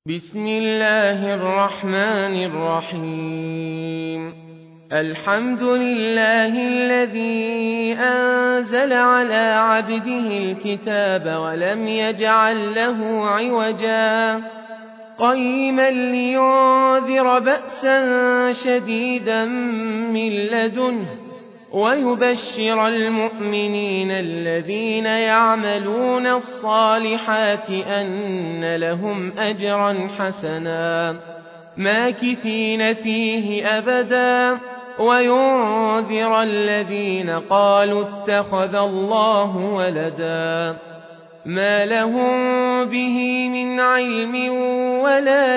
بسم الله الرحمن الرحيم الحمد لله الذي أنزل على عبده الكتاب ولم يجعل له عوجا قيما لينذر بأسا شديدا من لدنه ويبشر المؤمنين الذين يعملون الصالحات أن لهم أجرا حسنا ماكثين فيه أبدا وينذر الذين قالوا اتخذ الله ولدا ما لهم به من علم ولا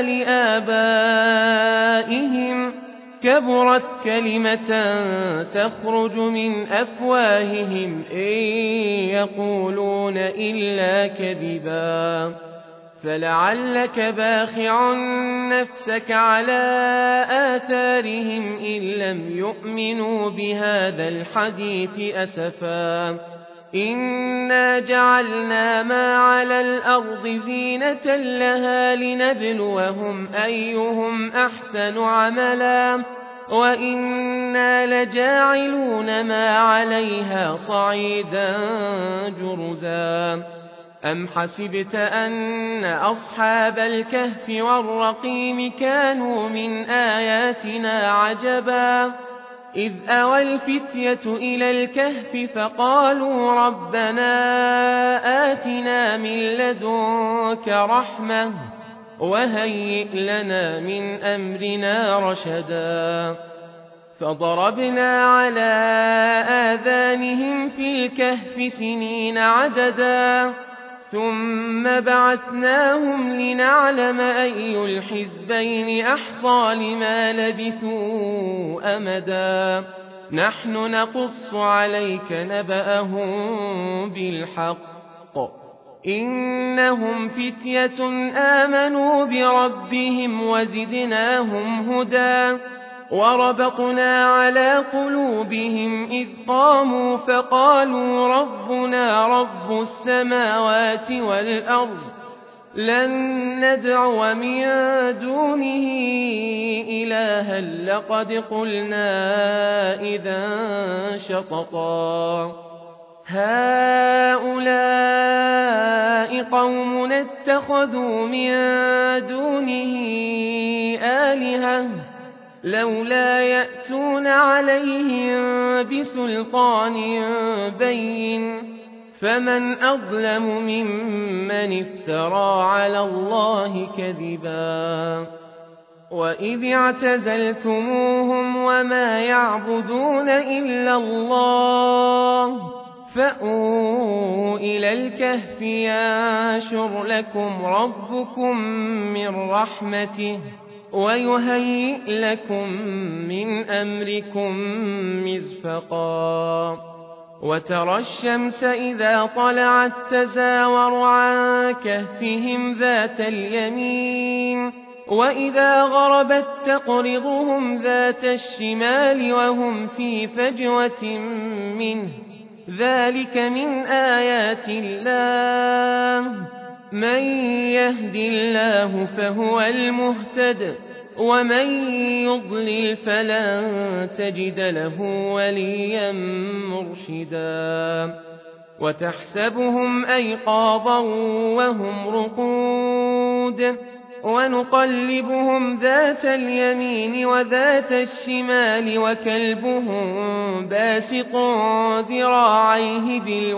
لآبائهم كبرت كلمة تخرج من أفواههم إن يقولون إلا كذبا فلعلك باخع نفسك على آثارهم إن لم يؤمنوا بهذا الحديث أسفا إنا جعلنا ما على الأرض زينة لها لنبلوهم أيهم أحسن عملا وإنا لجاعلون ما عليها صعيدا جرزا أم حسبت أن أصحاب الكهف والرقيم كانوا من آياتنا عجبا إذ أوى الفتية إلى الكهف فقالوا ربنا آتنا من لدنك رحمة وهيئ لنا من أمرنا رشدا فضربنا على آذانهم في الكهف سنين عددا ثم بعثناهم لنعلم أي الحزبين أحصى لما لبثوا أمدا نحن نقص عليك نبأهم بالحق إنهم فتية آمنوا بربهم وزدناهم هدى وربطنا على قلوبهم إذ قاموا فقالوا ربنا رب السماوات والأرض لن ندعو من دونه إلها لقد قلنا إذا شططا هؤلاء قوم اتخذوا من دونه آلهة لولا يأتون عليهم بسلطان بين فمن أظلم ممن افترى على الله كذبا وإذ اعتزلتموهم وما يعبدون إلا الله فأووا إلى الكهف ينشر لكم ربكم من رحمته ويهيئ لكم من أمركم مرفقا وترى الشمس إذا طلعت تزاور عن كهفهم ذات اليمين وإذا غربت تقرضهم ذات الشمال وهم في فجوة منه ذلك من آيات الله من يهد الله فهو المهتد ومن يضلل فلن تجد له وليا مرشدا وتحسبهم أيقاظا وهم رقود ونقلبهم ذات اليمين وذات الشمال وكلبهم باسط ذراعيه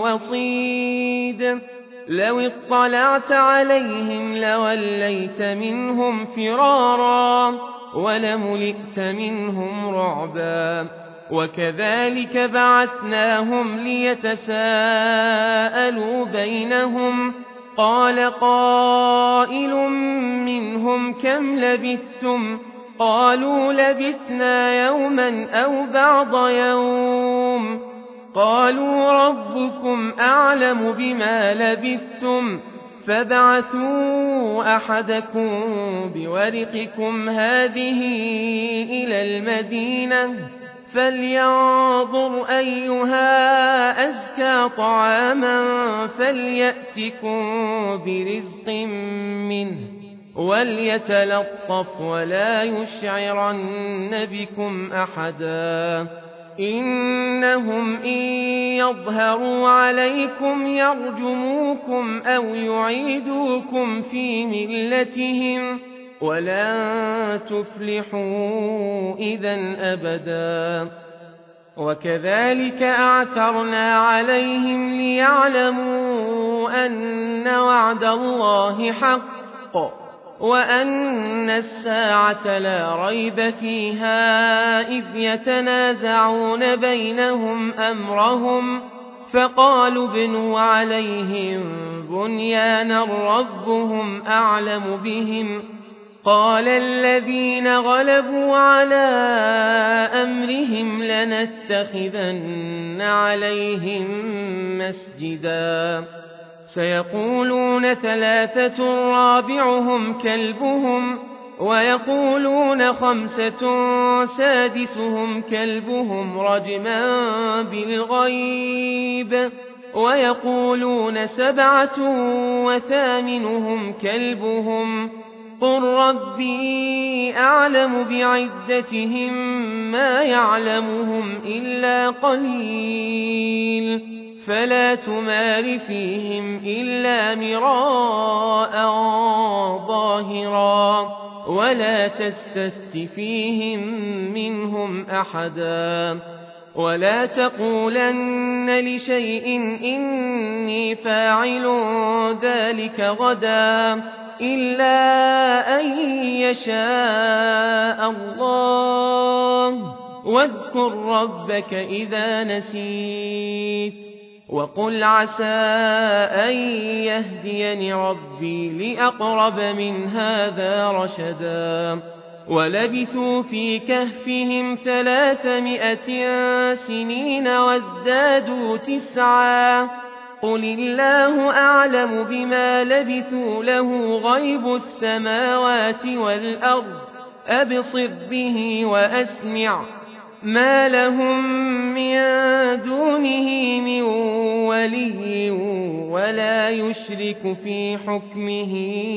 بالوصيد لو اطلعت عليهم لوليت منهم فرارا ولملئت منهم رعبا وكذلك بعثناهم ليتساءلوا بينهم قال قائل منهم كم لبثتم قالوا لبثنا يوما أو بعض يوم قالوا ربكم أعلم بما لبثتم فابعثوا أحدكم بورقكم هذه إلى المدينة فلينظر أيها أزكى طعاما فليأتكم برزق منه وليتلطف ولا يشعرن بكم أحدا إنهم إن يظهروا عليكم يرجموكم أو يعيدوكم في ملتهم ولن تفلحوا إذا أبدا وكذلك أعثرنا عليهم ليعلموا أن وعد الله حق وأن الساعة لا ريب فيها إذ يتنازعون بينهم أمرهم فقالوا ابنوا عليهم بنيانا ربهم أعلم بهم قال الذين غلبوا على أمرهم لنتخذن عليهم مسجدا سيقولون ثلاثة رابعهم كلبهم ويقولون خمسة سادسهم كلبهم رجما بالغيب ويقولون سبعة وثامنهم كلبهم قل ربي أعلم بعدتهم ما يعلمهم إلا قليل فلا تمار فيهم إلا مراء ظاهرا ولا تستفت فيهم منهم أحدا ولا تقولن لشيء إني فاعل ذلك غدا إلا أن يشاء الله واذكر ربك إذا نسيت وقل عسى أن يهديني ربي لأقرب من هذا رشدا ولبثوا في كهفهم 300 سنين وازدادوا 9 قل الله أعلم بما لبثوا له غيب السماوات والأرض أبصر به وأسمع ما لهم من دونه من ولي ولا يشرك في حكمه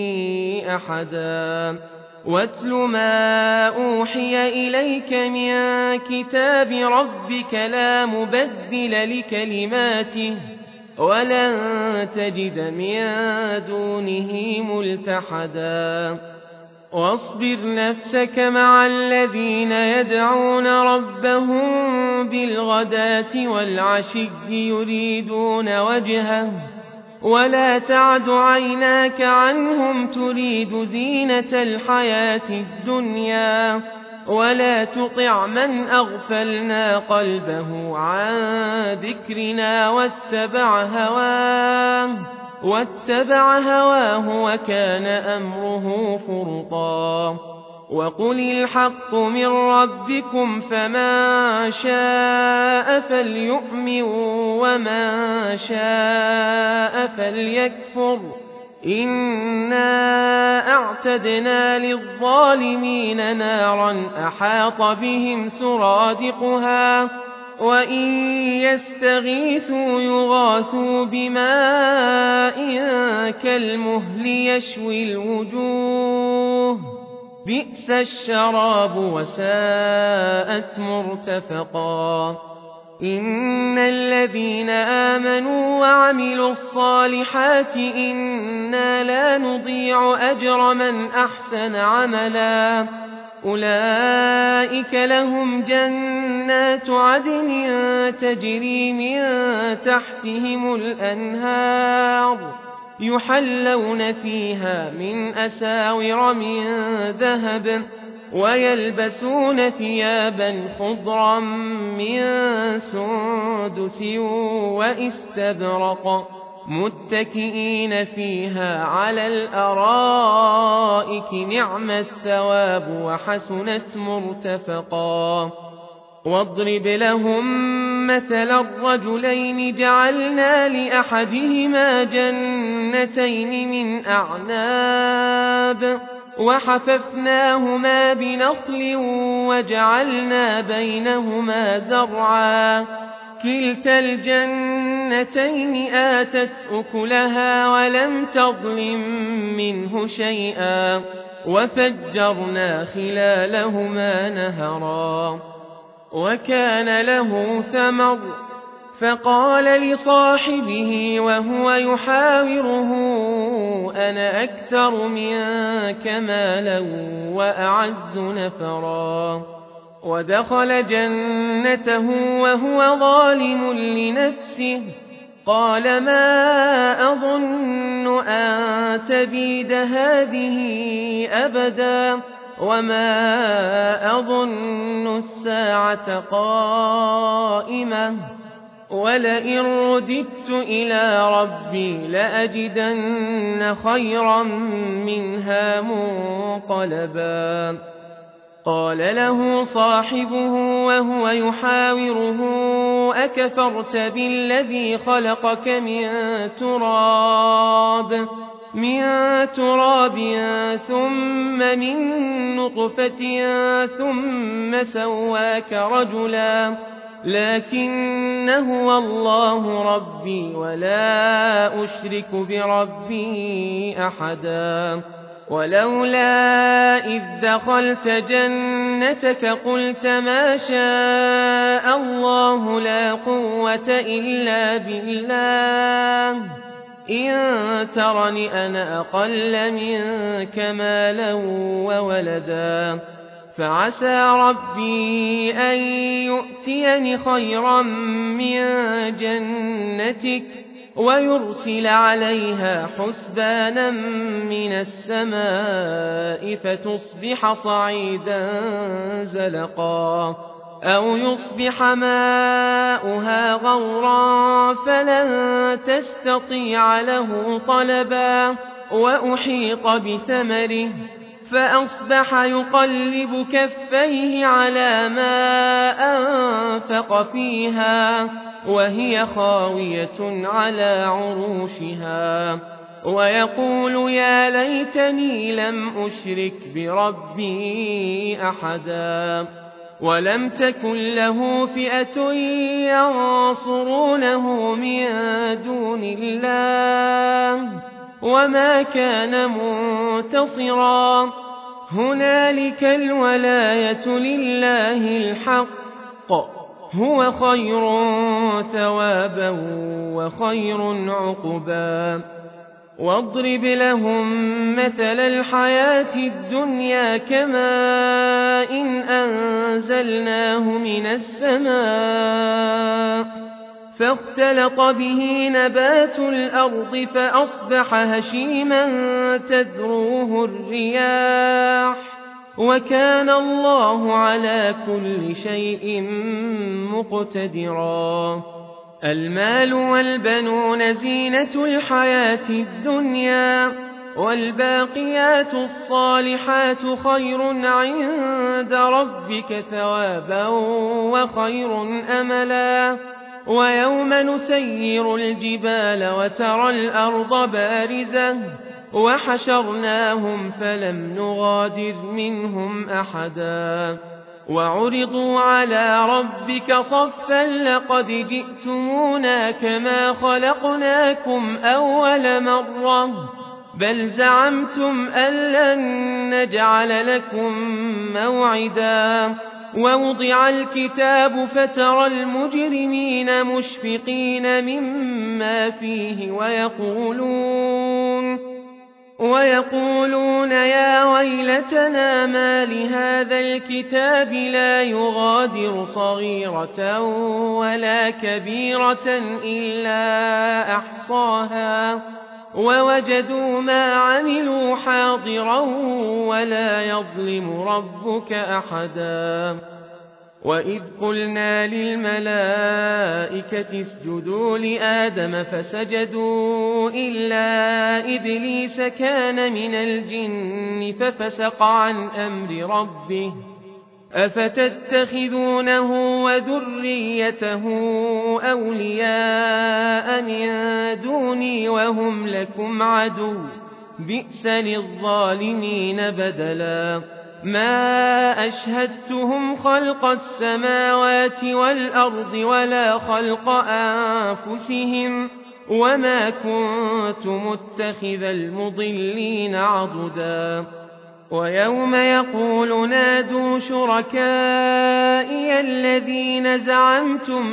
أحدا واتل ما أوحي إليك من كتاب ربك لا مبدل لكلماته ولن تجد من دونه ملتحدا واصبر نفسك مع الذين يدعون ربهم بالغداة والعشي يريدون وجهه ولا تعد عيناك عنهم تريد زينة الحياة الدنيا ولا تطع من أغفلنا قلبه عن ذكرنا واتبع هواه وكان أمره فرطا وقل الحق من ربكم فمن شاء فليؤمن ومن شاء فليكفر إنا أعتدنا للظالمين نارا أحاط بهم سرادقها وإن يستغيثوا يغاثوا بماء كالمهل يشوي الوجوه بئس الشراب وساءت مرتفقا إن الذين آمنوا وعملوا الصالحات إنا لا نضيع أجر من أحسن عملا أولئك لهم جنات عدن تجري من تحتهم الأنهار يحلون فيها من أساور من ذهب ويلبسون ثيابا خضرا من سندس واستبرق متكئين فيها على الأرائك نعم الثواب وحسنت مرتفقا واضرب لهم مثل الرجلين جعلنا لأحدهما جنتين من أعناب وحففناهما بنخل وجعلنا بينهما زرعا كلتا الجنتين جنتين آتت أكلها ولم تظلم منه شيئا وفجرنا خلالهما نهرا وكان له ثمر فقال لصاحبه وهو يحاوره أنا أكثر منك مالا وأعز نفرا ودخل جنته وهو ظالم لنفسه قال ما أظن أن تبيد هذه أبدا وما أظن الساعة قائمة ولئن رددت إلى ربي لأجدن خيرا منها منقلبا قال له صاحبه وهو يحاوره أكفرت بالذي خلقك من تراب ثم من نطفة ثم سواك رجلا لكن هو الله ربي ولا أشرك بربي أحدا ولولا إذ دخلت جنتك قلت ما شاء الله لا قوة إلا بالله إن ترني أنا أقل منك مالا وولدا فعسى ربي أن يؤتيني خيرا من جنتك ويرسل عليها حسبانا من السماء فتصبح صعيدا زلقا أو يصبح ماؤها غورا فلن تستطيع له طلبا وأحيط بثمره فأصبح يقلب كفيه على ما أنفق فيها وهي خاوية على عروشها ويقول يا ليتني لم أشرك بربي أحدا ولم تكن له فئة ينصرونه من دون الله وما كان منتصرا هنالك الولاية لله الحق هو خير ثوابا وخير عقبا واضرب لهم مثل الحياة الدنيا كماء إن أنزلناه من السماء فاختلط به نبات الأرض فأصبح هشيما تذروه الرياح وكان الله على كل شيء مقتدرا المال والبنون زينة الحياة الدنيا والباقيات الصالحات خير عند ربك ثوابا وخير أملا ويوم نسير الجبال وترى الأرض بارزة وحشرناهم فلم نغادر منهم أحدا وعرضوا على ربك صفا لقد جئتمونا كما خلقناكم أول مرة بل زعمتم أن لن نجعل لكم موعدا ووضع الكتاب فترى المجرمين مشفقين مما فيه ويقولون يا ويلتنا ما لهذا الكتاب لا يغادر صغيرة ولا كبيرة إلا أحصاها ووجدوا ما عملوا حاضرا ولا يظلم ربك أحدا وإذ قلنا للملائكة اسجدوا لآدم فسجدوا إلا إبليس كان من الجن ففسق عن أمر ربه أفتتخذونه وذريته أولياء من دوني وهم لكم عدو بئس للظالمين بدلا ما أشهدتهم خلق السماوات والأرض ولا خلق أنفسهم وما كنت متخذ المضلين عضدا ويوم يقول نادوا شركائي الذين زعمتم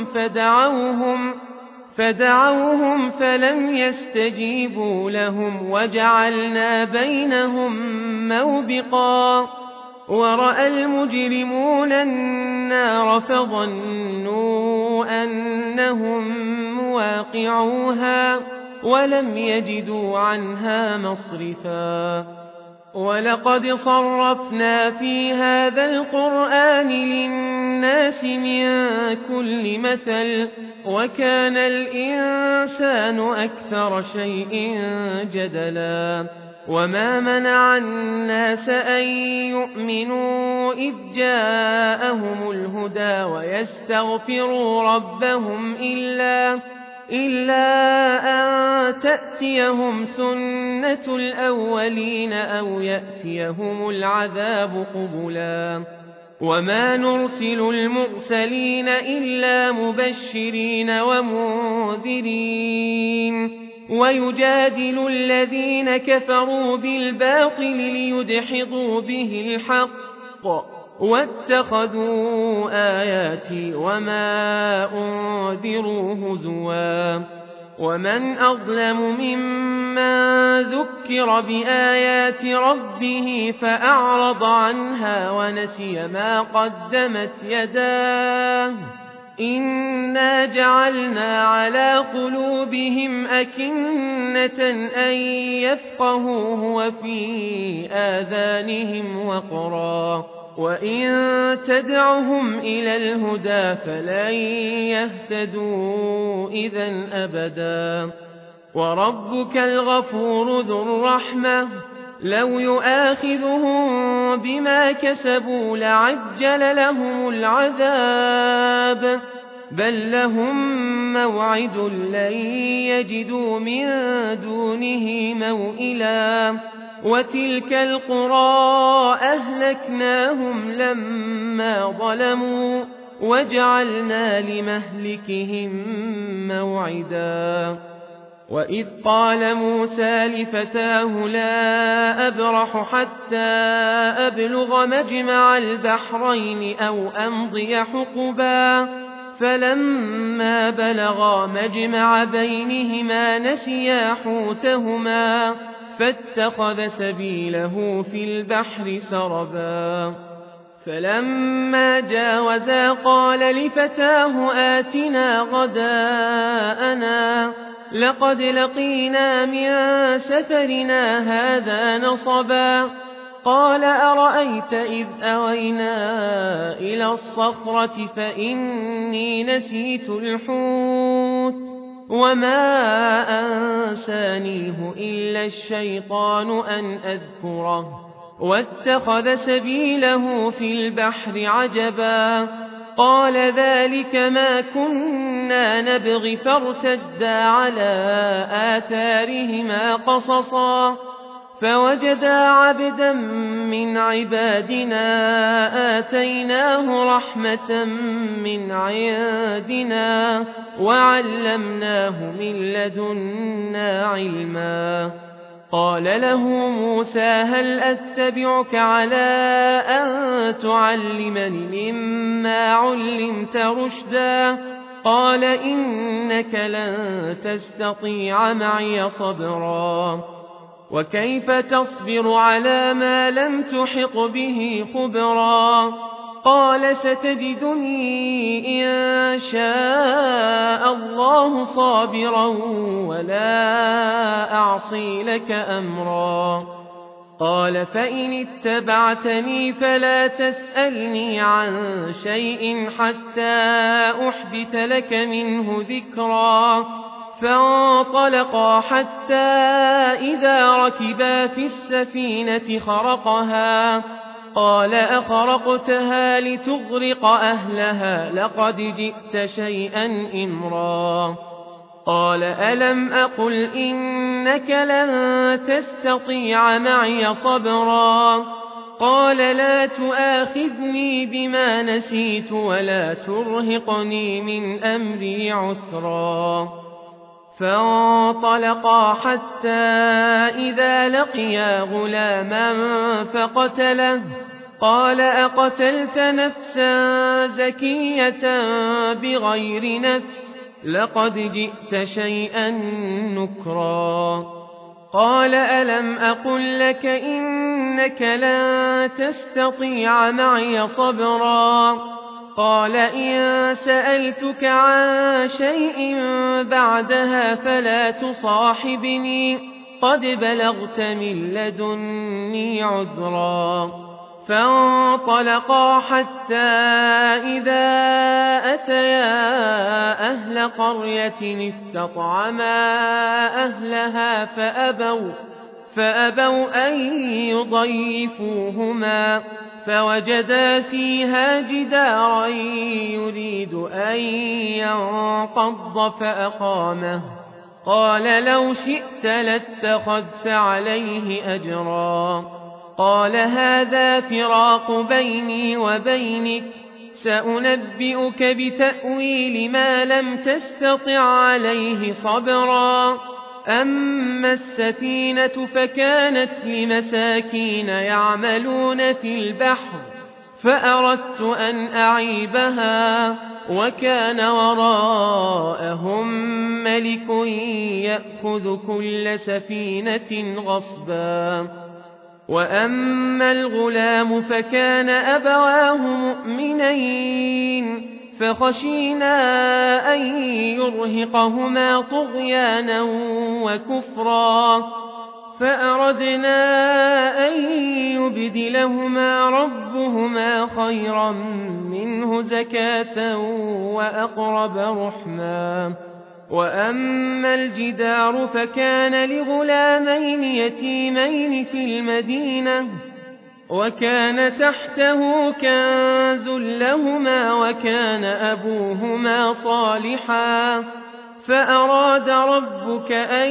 فدعوهم فلم يستجيبوا لهم وجعلنا بينهم موبقا ورأى المجرمون النار فظنوا أنهم مواقعوها ولم يجدوا عنها مصرفا ولقد صرفنا في هذا القرآن للناس من كل مثل وكان الإنسان أكثر شيء جدلا وما منع الناس أن يؤمنوا إذ جاءهم الهدى ويستغفروا ربهم إلا أن تأتيهم سنة الأولين أو يأتيهم العذاب قبلا وما نرسل المرسلين إلا مبشرين ومنذرين ويجادل الذين كفروا بالباطل ليدحضوا به الحق واتخذوا آياتي وما أنذروا هزوا ومن أظلم ممن ذكر بآيات ربه فأعرض عنها ونسي ما قدمت يداه إنا جعلنا على قلوبهم أكنة أن يفقهوه وفي آذانهم وقرا وإن تدعهم إلى الهدى فلن يهتدوا إذا أبدا وربك الغفور ذو الرحمة لو يؤاخذهم بما كسبوا لعجل لهم العذاب بل لهم موعد لن يجدوا من دونه موئلا وتلك القرى أهلكناهم لما ظلموا وجعلنا لمهلكهم موعدا وإذ قال موسى لفتاه لا أبرح حتى أبلغ مجمع البحرين أو أمضي حقبا فلما بلغا مجمع بينهما نسيا حوتهما فاتخذ سبيله في البحر سربا فلما جاوزا قال لفتاه آتنا غداءنا لقد لقينا من سفرنا هذا نصبا قال أرأيت إذ أوينا إلى الصخرة فإني نسيت الحوت وما أنسانيه إلا الشيطان أن أذكره واتخذ سبيله في البحر عجبا قال ذلك ما كنا نبغي فارتدا على آثارهما قصصا فوجدا عبدا من عبادنا آتيناه رحمة من عندنا وعلمناه من لدنا علما قال له موسى هل أتبعك على أن تعلمني مما علمت رشدا قال إنك لن تستطيع معي صبرا وكيف تصبر على ما لم تحط به خبرا قال ستجدني إن شاء الله صابرا ولا أعصي لك أمرا قال فإن اتبعتني فلا تسألني عن شيء حتى أحدث لك منه ذكرا فانطلقا حتى إذا ركبا في السفينة خرقها قال أخرقتها لتغرق أهلها لقد جئت شيئا إمرا قال ألم أقل إنك لن تستطيع معي صبرا قال لا تؤاخذني بما نسيت ولا ترهقني من أمري عسرا فانطلقا حتى إذا لقيا غلاما فقتله قال أقتلت نفسا زكية بغير نفس لقد جئت شيئا نكرا قال ألم أقل لك إنك لن تستطيع معي صبرا قال إن سألتك عن شيء بعدها فلا تصاحبني قد بلغت من لدني عذرا فانطلقا حتى إذا أتيا أهل قرية استطعما أهلها فأبوا أن يضيفوهما فوجدا فيها جدارا يريد أن ينقض فأقامه قال لو شئت لاتخذت عليه أجرا قال هذا فراق بيني وبينك سأنبئك بتأويل ما لم تستطع عليه صبرا أما السفينة فكانت لمساكين يعملون في البحر فأردت أن أعيبها وكان وراءهم ملك يأخذ كل سفينة غصبا وأما الغلام فكان أبواه مؤمنين فخشينا أن يرهقهما طغيانا وكفرا فأردنا أن يبدلهما ربهما خيرا منه زكاة وأقرب رحما وأما الجدار فكان لغلامين يتيمين في المدينة وكان تحته كنز لهما وكان أبوهما صالحا فأراد ربك أن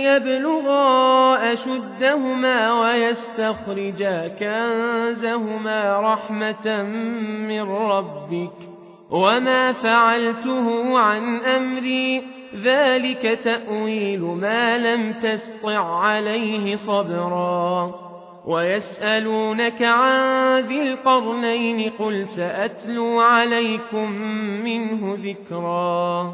يبلغا أشدهما ويستخرجا كنزهما رحمة من ربك وما فعلته عن أمري ذلك تأويل ما لم تسطع عليه صبرا ويسألونك عن ذي القرنين قل سأتلو عليكم منه ذكرا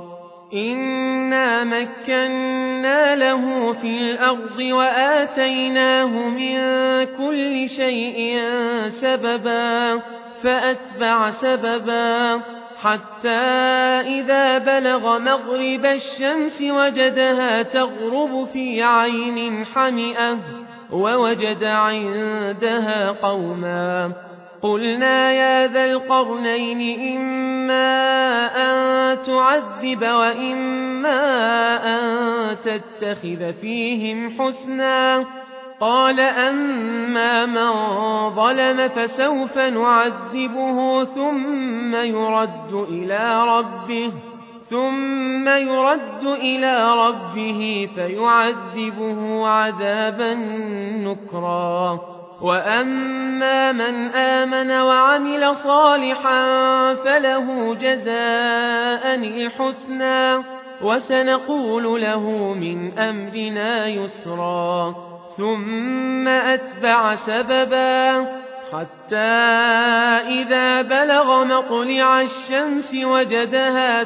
إنا مكنا له في الأرض وآتيناه من كل شيء سببا فأتبع سببا حتى إذا بلغ مغرب الشمس وجدها تغرب في عين حمئة ووجد عندها قوما قلنا يا ذا القرنين إما أن تعذب وإما أن تتخذ فيهم حسنا قال أما من ظلم فسوف نعذبه ثم يرد إلى ربه فيعذبه عذابا نكرا وأما من آمن وعمل صالحا فله جزاء الحسنى وسنقول له من أمرنا يسرا ثم أتبع سببا حتى إذا بلغ مطلع الشمس وجدها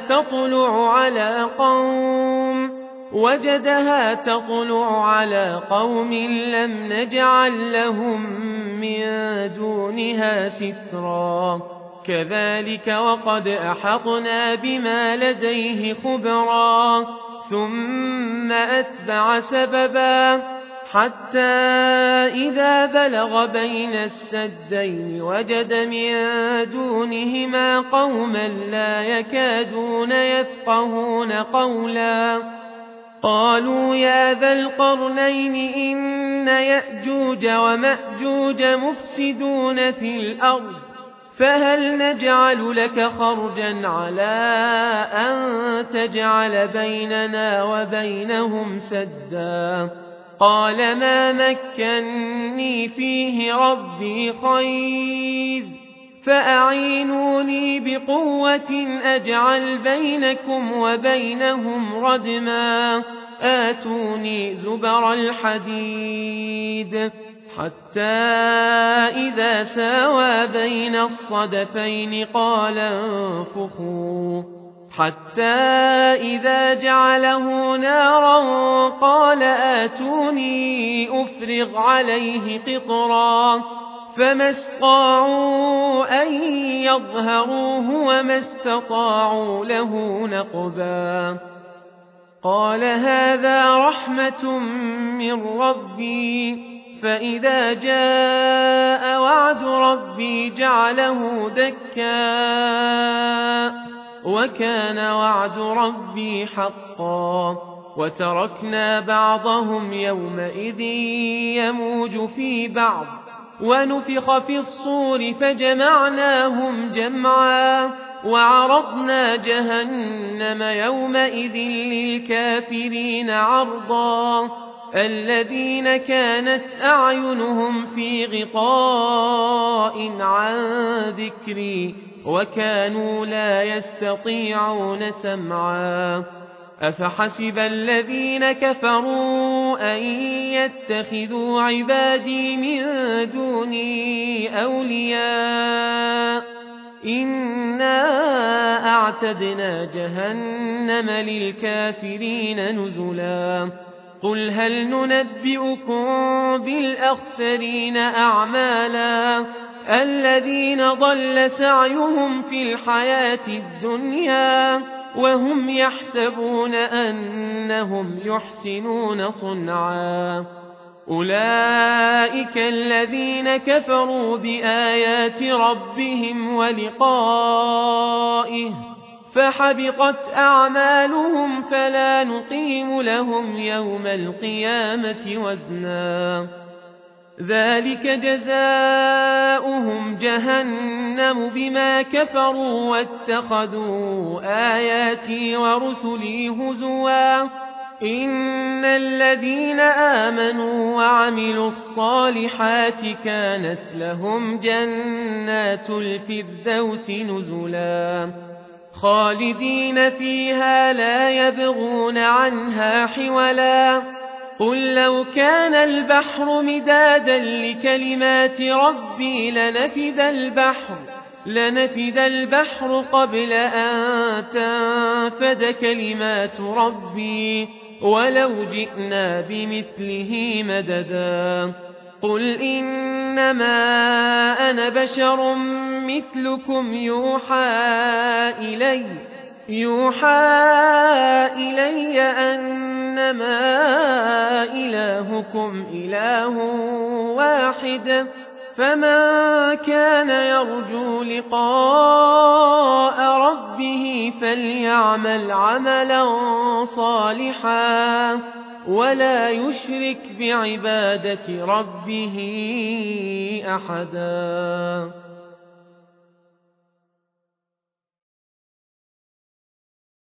تطلع على قوم لم نجعل لهم من دونها سترا كذلك وقد أحطنا بما لديه خبرا ثم أتبع سببا حتى إذا بلغ بين السدين وجد من دونهما قوما لا يكادون يفقهون قولا قالوا يا ذا القرنين إن يأجوج ومأجوج مفسدون في الأرض فهل نجعل لك خرجا على أن تجعل بيننا وبينهم سدا قال ما مكني فيه ربي خير فأعينوني بقوة أجعل بينكم وبينهم ردما آتوني زبر الحديد حتى إذا ساوى بين الصدفين قال انفخوا حتى إذا جعله نارا قال آتوني أفرغ عليه قطرا فما استطاعوا أن يظهروه وما استطاعوا له نقبا قال هذا رحمة من ربي فإذا جاء وعد ربي جعله دكا وكان وعد ربي حقا وتركنا بعضهم يومئذ يموج في بعض ونفخ في الصور فجمعناهم جمعا وعرضنا جهنم يومئذ للكافرين عرضا الذين كانت أعينهم في غطاء عن ذكري وكانوا لا يستطيعون سمعا أفحسب الذين كفروا أن يتخذوا عبادي من دوني أولياء إنا أعتدنا جهنم للكافرين نزلا قل هل ننبئكم بالأخسرين أعمالا الذين ضل سعيهم في الحياة الدنيا وهم يحسبون أنهم يحسنون صنعا أولئك الذين كفروا بآيات ربهم ولقائه فحبطت أعمالهم فلا نقيم لهم يوم القيامة وزنا ذلك جزاؤهم جهنم بما كفروا واتخذوا آياتي ورسلي هزوا إن الذين آمنوا وعملوا الصالحات كانت لهم جنات الفردوس نزلا خالدين فيها لا يبغون عنها حولا قل لو كان البحر مدادا لكلمات ربي لنفد البحر قبل أن تنفد كلمات ربي ولو جئنا بمثله مددا قل إنما أنا بشر مثلكم يوحى إلي أنما إلهكم إله واحد فمن كان يرجو لقاء ربه فليعمل عملا صالحا ولا يشرك بعبادة ربه أحدا